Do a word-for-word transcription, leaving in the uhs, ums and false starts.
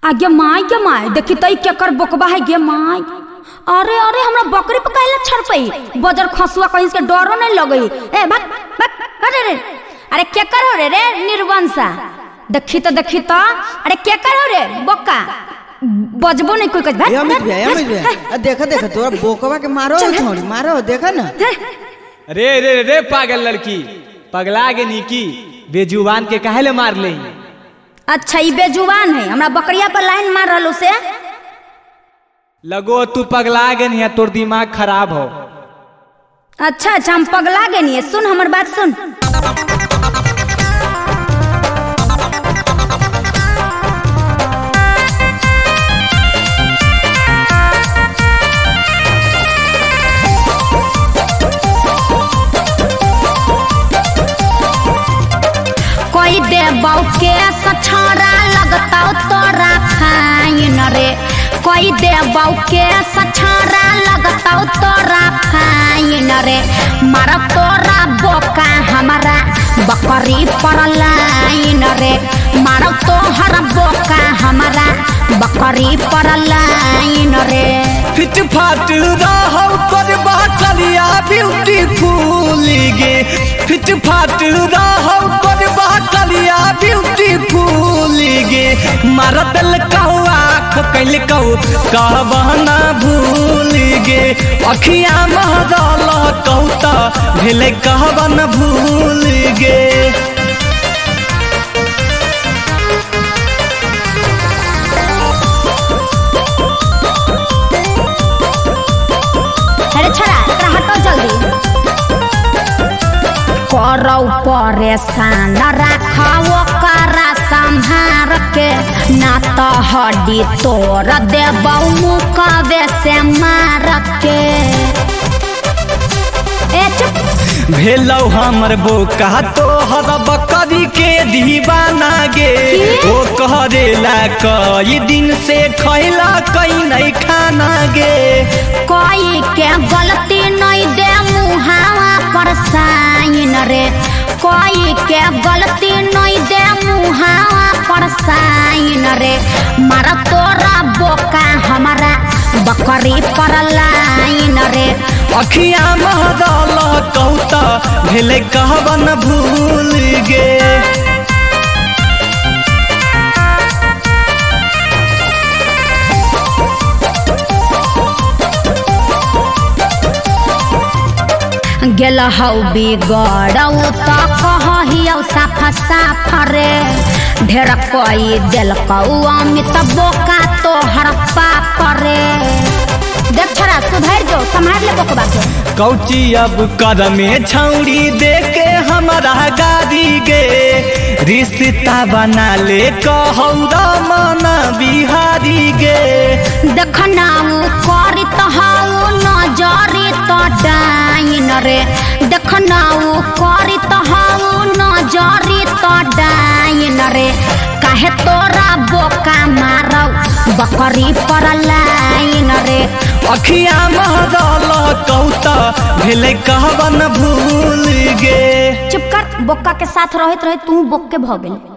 आगे माई के माई देखी तई केकर बोकबा है गे माई। अरे अरे हमरा बकरी पे काहे छड़पई बजर खसुआ कहीं के डरो नहीं लगई। ए भाग भाग अरे रे अरे केकर हो रे रे निर्वंशा देखी तो देखी तो अरे केकर हो रे बोका बजबो नहीं कोई कछ। या मत भैया मत भैया देखा देखा तोरा बोकवा के मारो छोड़ी मारो देखा ना। रे रे रे पागल लड़की पगला गे नीकी बेजुबान के काहे ले मार ले। अच्छा ये बेजुबान है हमरा बकरिया पर लाइन मार रहलो से लगो तू पगला गे नहीं तोर दिमाग खराब हो। अच्छा अच्छा हम पगला गे नहीं सुन हमर बात सुन। कोई दे बाऊ के सछारा लगता तोरा फाइन रे कोई दे बाऊ के सछारा लगता तोरा फाइन रे मार तोरा बोका हमारा बकरी पर लाइन रे मार तोहर बोका हमारा बकरी पर लाइन रे। फिट फाट रहौ कर बाटलिया ब्यूटीफुल गे फिट फाट रहौ कर बाटलिया ब्यूटीफुल गे मार दिल कहू आँख कैल कहू कहबना भूल गे अखिया महदल कहू तो भेले कहबन भूल गे। करौ परेशान राखो करा संहार के ना तो हड्डी तोड़ देबौ मुकवे से मार के। ए चुप भेलौ हमर बोका तोहर बकरी के दीवाना गे ओ कहरेला कई दिन से खैला कई नहीं खाना गे कोई के गलती नहीं दे मुहावा पर साइन रे कोई के गलती नहीं दे मुहावा पर साइन रे मारा तोरा बोका हमारा बकरी पर लाइन रे। अखिया महदल कहू तो भेले कहबन भूल गे। गेल हौ बिगड़ौ तो कहहियौ साफ साफ रे ढेर कोई देलकौ अमित बोका तोहर पाप रे। देख छोरा सुधर जो संभाल ले बोकबा के। कौची अब कर में छौड़ी दे के हमारा गाड़ी गे रिश्ता बना ले कहौ रमन बिहारी गे देखना करी तो हऊ नजरी तो डाइन रे देखना करी तो हऊ नजरी तो डाइन रे काहे तोरा बोका मारौ बकरी पर लाइन रे। अखिया महदल कहू तो भेले कहबन भूल गे। चुप कर बोका के साथ रहत रहे तू बोक के भ गेल।